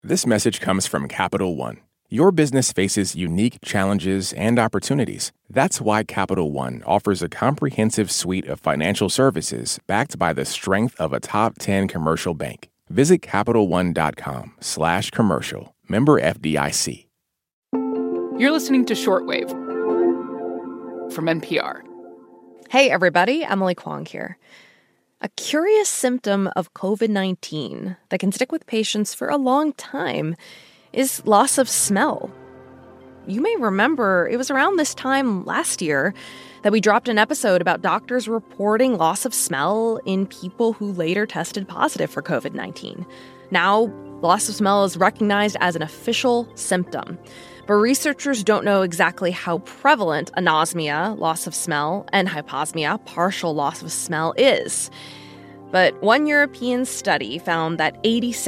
This message comes from Capital One. Your business faces unique challenges and opportunities. That's why Capital One offers a comprehensive suite of financial services backed by the strength of a top 10 commercial bank. Visit CapitalOne.com/commercial. Member FDIC. You're listening to Shortwave from NPR. Hey, everybody. Emily Kwong here. A curious symptom of COVID-19 that can stick with patients for a long time is loss of smell. You may remember it was around this time last year that we dropped an episode about doctors reporting loss of smell in people who later tested positive for COVID-19. Now, loss of smell is recognized as an official symptom. But researchers don't know exactly how prevalent anosmia, loss of smell, and hyposmia, partial loss of smell, is. But one European study found that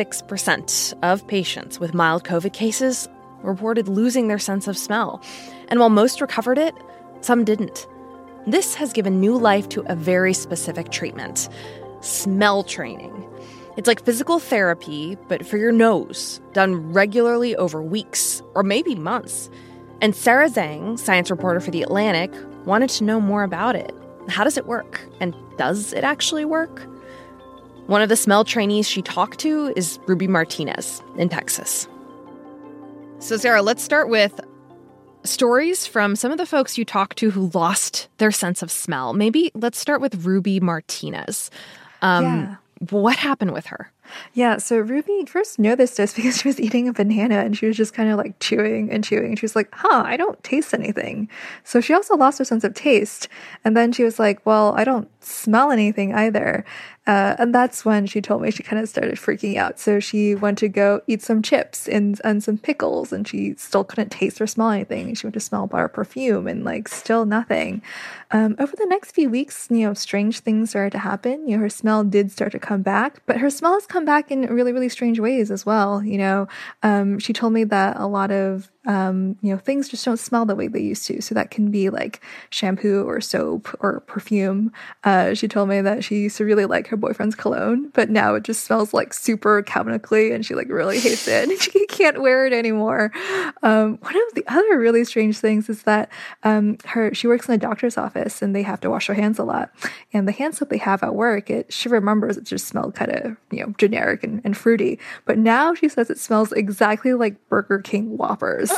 86% of patients with mild COVID cases reported losing their sense of smell. And while most recovered it, some didn't. This has given new life to a very specific treatment: smell training. It's like physical therapy, but for your nose, done regularly over weeks or maybe months. And Sarah Zhang, science reporter for The Atlantic, wanted to know more about it. How does it work? And does it actually work? One of the smell trainees she talked to is Ruby Martinez in Texas. So, Sarah, let's start with stories from some of the folks you talked to who lost their sense of smell. Maybe let's start with Ruby Martinez. What happened with her? Yeah, so Ruby first noticed this because she was eating a banana and she was just kind of like chewing and chewing. And she was like, I don't taste anything. So she also lost her sense of taste. And then she was like, well, I don't smell anything either. And that's when she told me she kind of started freaking out. So she went to go eat some chips and some pickles, and she still couldn't taste or smell anything. She went to smell bar perfume and like still nothing. Over the next few weeks, strange things started to happen. Her smell did start to come back, but her smell has come back in really, really strange ways as well. She told me that a lot of things just don't smell the way they used to. So that can be like shampoo or soap or perfume. She told me that she used to really like her boyfriend's cologne, but now it just smells like super chemically and she like really hates it and she can't wear it anymore. One of the other really strange things is that she works in a doctor's office and they have to wash their hands a lot. And the hand soap they have at work, she remembers it just smelled kind of, generic and fruity. But now she says it smells exactly like Burger King Whoppers.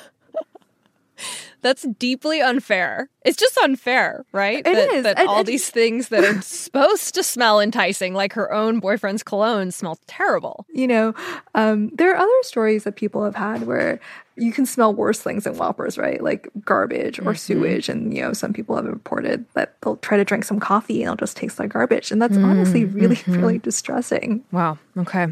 That's deeply unfair. It's just unfair, right? It is. That all these things that are supposed to smell enticing, like her own boyfriend's cologne, smell terrible. There are other stories that people have had where you can smell worse things than Whoppers, right? Like garbage or sewage. And, some people have reported that they'll try to drink some coffee and it'll just taste like garbage. And that's honestly really, really distressing. Wow. Okay.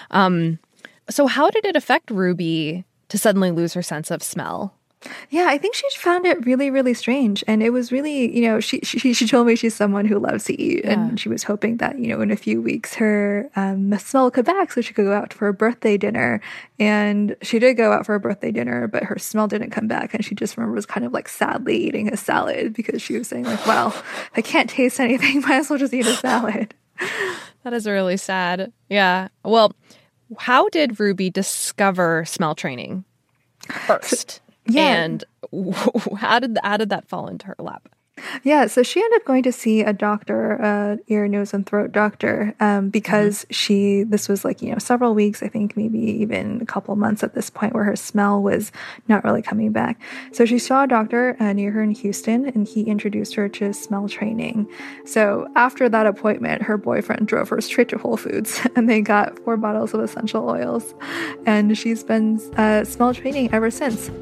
So how did it affect Ruby to suddenly lose her sense of smell? Yeah, I think she found it really, really strange. And it was really, she told me she's someone who loves to eat. Yeah. And she was hoping that, in a few weeks her smell would come back so she could go out for a birthday dinner. And she did go out for a birthday dinner, but her smell didn't come back. And she just remembers kind of like sadly eating a salad because she was saying like, well, I can't taste anything. Might as well just eat a salad. That is really sad. Yeah. Well, how did Ruby discover smell training first? Yeah. And how did that fall into her lap? Yeah, so she ended up going to see a doctor, ear, nose, and throat doctor, because this was like, several weeks, I think maybe even a couple months at this point where her smell was not really coming back. So she saw a doctor near her in Houston, and he introduced her to smell training. So after that appointment, her boyfriend drove her straight to Whole Foods, and they got 4 bottles of essential oils. And she's been smell training ever since.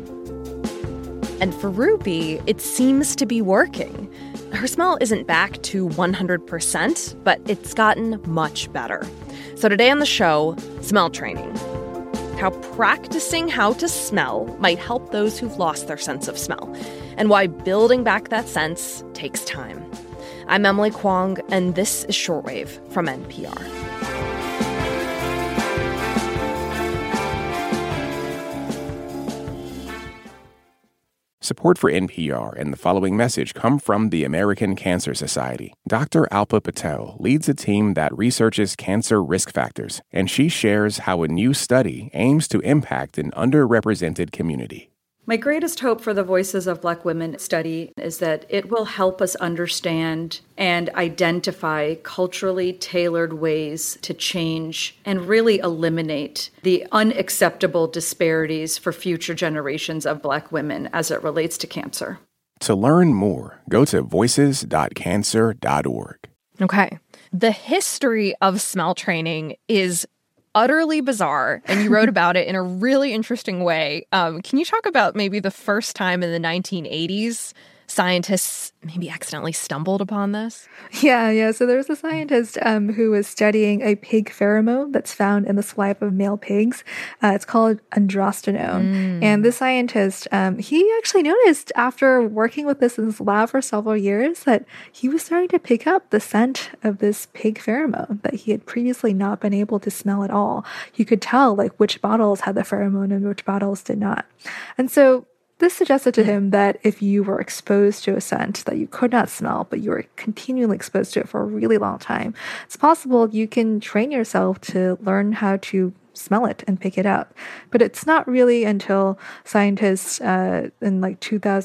And for Ruby, it seems to be working. Her smell isn't back to 100%, but it's gotten much better. So today on the show, smell training. How practicing how to smell might help those who've lost their sense of smell, and why building back that sense takes time. I'm Emily Kwong, and this is Shortwave from NPR. Support for NPR and the following message come from the American Cancer Society. Dr. Alpa Patel leads a team that researches cancer risk factors, and she shares how a new study aims to impact an underrepresented community. My greatest hope for the Voices of Black Women study is that it will help us understand and identify culturally tailored ways to change and really eliminate the unacceptable disparities for future generations of Black women as it relates to cancer. To learn more, go to voices.cancer.org. Okay. The history of smell training is utterly bizarre, and you wrote about it in a really interesting way. Can you talk about maybe the first time in the 1980s scientists maybe accidentally stumbled upon this? Yeah. So there was a scientist who was studying a pig pheromone that's found in the saliva of male pigs. It's called androstenone. And this scientist, he actually noticed after working with this in his lab for several years that he was starting to pick up the scent of this pig pheromone that he had previously not been able to smell at all. You could tell like which bottles had the pheromone and which bottles did not. And so this suggested to him that if you were exposed to a scent that you could not smell, but you were continually exposed to it for a really long time, it's possible you can train yourself to learn how to smell it and pick it up. But it's not really until scientists in like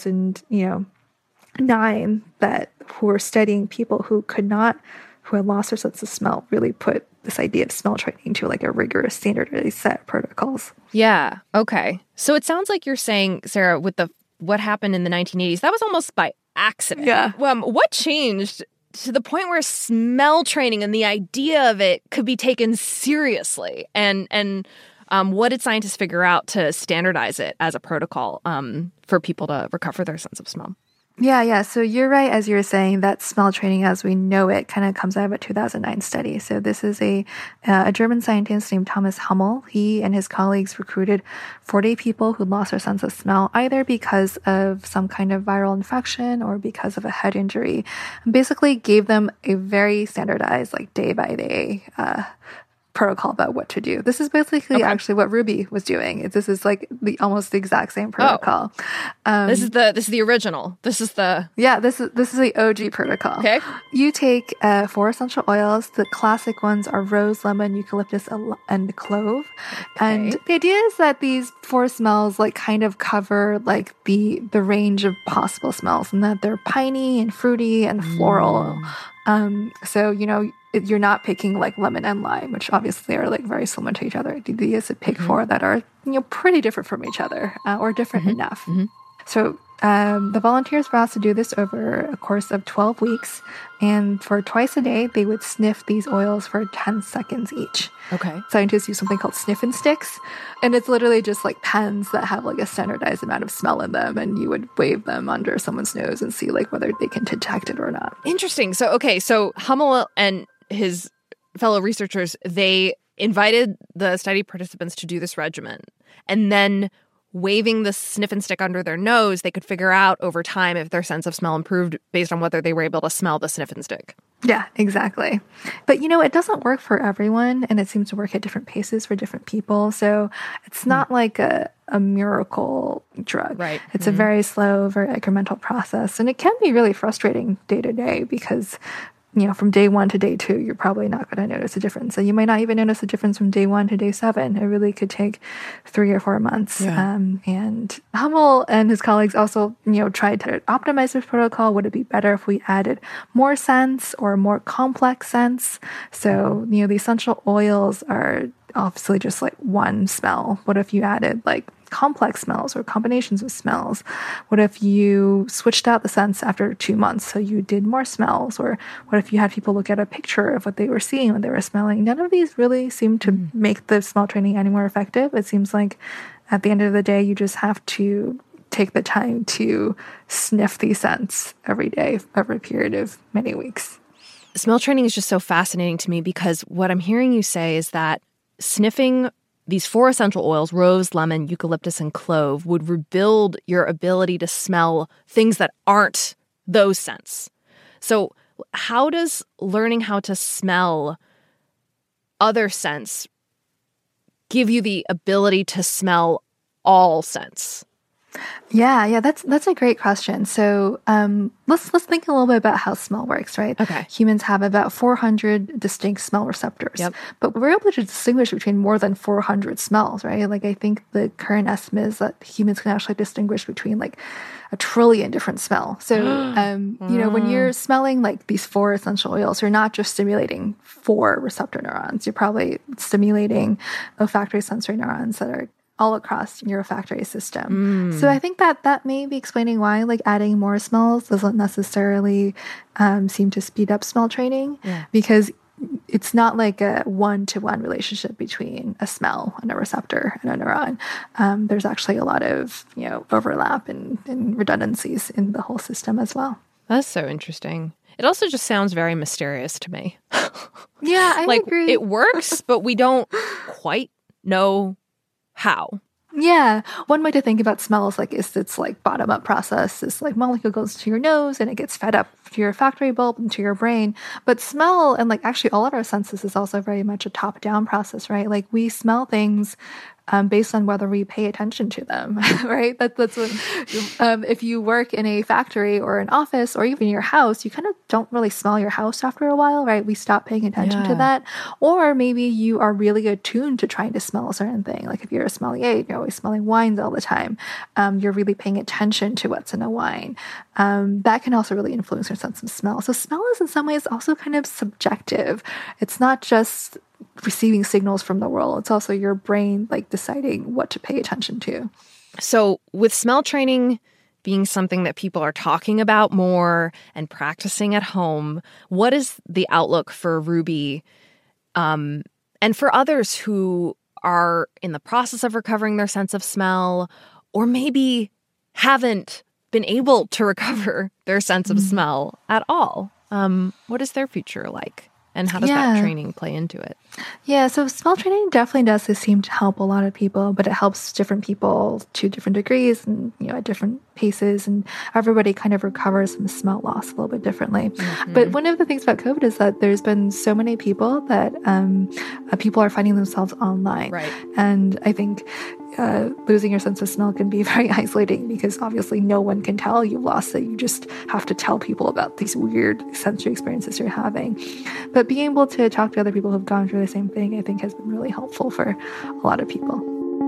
2009 that who were studying people who had lost their sense of smell really put this idea of smell training to like a rigorous standardized set of protocols. Yeah. Okay. So it sounds like you're saying, Sarah, with what happened in the 1980s, that was almost by accident. Yeah. What changed to the point where smell training and the idea of it could be taken seriously? And what did scientists figure out to standardize it as a protocol for people to recover their sense of smell? Yeah. So you're right, as you were saying, that smell training as we know it kind of comes out of a 2009 study. So this is a German scientist named Thomas Hummel. He and his colleagues recruited 40 people who lost their sense of smell, either because of some kind of viral infection or because of a head injury, and basically gave them a very standardized, like day by day, protocol about what to do. This is basically actually what Ruby was doing. This is like almost the exact same protocol. This is the original. This is the this is the OG protocol. Okay. You take 4 essential oils. The classic ones are rose, lemon, eucalyptus, and clove. Okay. And the idea is that these 4 smells like kind of cover like the range of possible smells, and that they're piney and fruity and floral. So you're not picking like lemon and lime, which obviously are like very similar to each other. The idea is to pick 4 that are pretty different from each other or different enough. So the volunteers were asked to do this over a course of 12 weeks, and for twice a day they would sniff these oils for 10 seconds each. Okay. Scientists use something called sniffing sticks, and it's literally just like pens that have like a standardized amount of smell in them, and you would wave them under someone's nose and see like whether they can detect it or not. Interesting. So Hummel and his fellow researchers, they invited the study participants to do this regimen, and then waving the sniffing stick under their nose, they could figure out over time if their sense of smell improved based on whether they were able to smell the sniffing stick. Yeah, exactly. But, it doesn't work for everyone, and it seems to work at different paces for different people. So it's not like a miracle drug. Right. It's a very slow, very incremental process. And it can be really frustrating day to day because from day 1 to day 2, you're probably not going to notice a difference. And you might not even notice a difference from day 1 to day 7. It really could take 3 or 4 months. Yeah. And Hummel and his colleagues also, tried to optimize this protocol. Would it be better if we added more scents or more complex scents? So, the essential oils are obviously just like one smell. What if you added like complex smells or combinations of smells? What if you switched out the scents after 2 months so you did more smells? Or what if you had people look at a picture of what they were seeing when they were smelling? None of these really seem to make the smell training any more effective. It seems like at the end of the day, you just have to take the time to sniff these scents every day over a period of many weeks. Smell training is just so fascinating to me because what I'm hearing you say is that sniffing these 4 essential oils, rose, lemon, eucalyptus, and clove, would rebuild your ability to smell things that aren't those scents. So how does learning how to smell other scents give you the ability to smell all scents? Yeah, that's a great question. So let's think a little bit about how smell works, right? Okay. Humans have about 400 distinct smell receptors, but we're able to distinguish between more than 400 smells, right? Like I think the current estimate is that humans can actually distinguish between like 1 trillion different smells. So you know, when you're smelling like these 4 essential oils, you're not just stimulating 4 receptor neurons. You're probably stimulating olfactory sensory neurons that are all across your olfactory system. So I think that may be explaining why like adding more smells doesn't necessarily seem to speed up smell training, because it's not like a 1-to-1 relationship between a smell and a receptor and a neuron. There's actually a lot of, you know, overlap and redundancies in the whole system as well. That's so interesting. It also just sounds very mysterious to me. Yeah, I agree. It works, but we don't quite know how. Yeah. One way to think about smell is like it's like bottom-up process. This like molecule goes to your nose and it gets fed up to your olfactory bulb and to your brain. But smell and like actually all of our senses is also very much a top-down process, right? Like we smell things based on whether we pay attention to them, right? That's what, if you work in a factory or an office or even your house, you kind of don't really smell your house after a while, right? We stop paying attention to that. Or maybe you are really attuned to trying to smell a certain thing. Like if you're a sommelier, you're always smelling wines all the time. You're really paying attention to what's in a wine. That can also really influence your sense of smell. So smell is in some ways also kind of subjective. It's not just receiving signals from the world. It's also your brain like deciding what to pay attention to. So with smell training being something that people are talking about more and practicing at home, what is the outlook for Ruby and for others who are in the process of recovering their sense of smell or maybe haven't been able to recover their sense of smell at all? What is their future like? And how does that training play into it? Yeah, so smell training definitely does seem to help a lot of people, but it helps different people to different degrees and, you know, at different paces, and everybody kind of recovers from smell loss a little bit differently. But one of the things about COVID is that there's been so many people that people are finding themselves online. Right. And I think losing your sense of smell can be very isolating because obviously no one can tell you've lost it. You just have to tell people about these weird sensory experiences you're having. But being able to talk to other people who've gone through the same thing, I think, has been really helpful for a lot of people.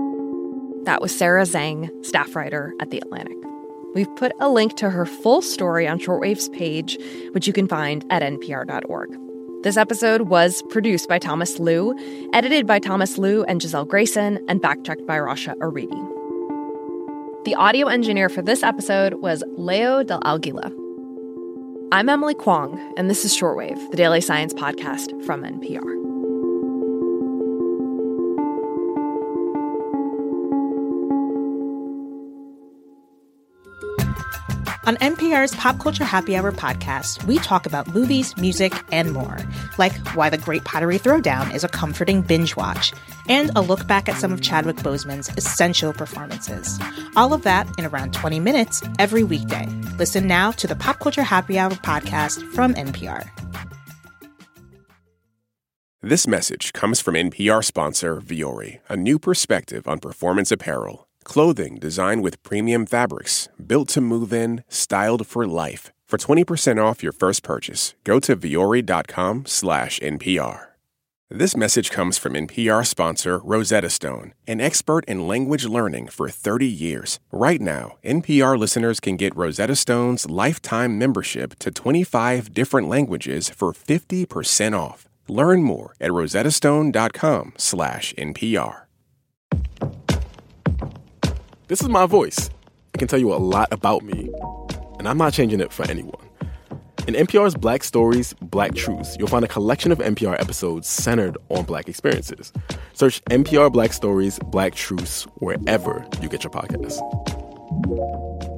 That was Sarah Zhang, staff writer at The Atlantic. We've put a link to her full story on Shortwave's page, which you can find at npr.org. This episode was produced by Thomas Liu, edited by Thomas Liu and Giselle Grayson, and fact-checked by Rasha Aridi. The audio engineer for this episode was Leo Del Aguila. I'm Emily Kwong, and this is Shortwave, the daily science podcast from NPR. On NPR's Pop Culture Happy Hour podcast, we talk about movies, music, and more, like why The Great Pottery Throwdown is a comforting binge watch, and a look back at some of Chadwick Boseman's essential performances. All of that in around 20 minutes every weekday. Listen now to the Pop Culture Happy Hour podcast from NPR. This message comes from NPR sponsor Vuori, a new perspective on performance apparel. Clothing designed with premium fabrics, built to move in, styled for life. For 20% off your first purchase, go to vuori.com/NPR. This message comes from NPR sponsor Rosetta Stone, an expert in language learning for 30 years. Right now, NPR listeners can get Rosetta Stone's lifetime membership to 25 different languages for 50% off. Learn more at rosettastone.com/NPR. This is my voice. It can tell you a lot about me, and I'm not changing it for anyone. In NPR's Black Stories, Black Truths, you'll find a collection of NPR episodes centered on Black experiences. Search NPR Black Stories, Black Truths wherever you get your podcasts.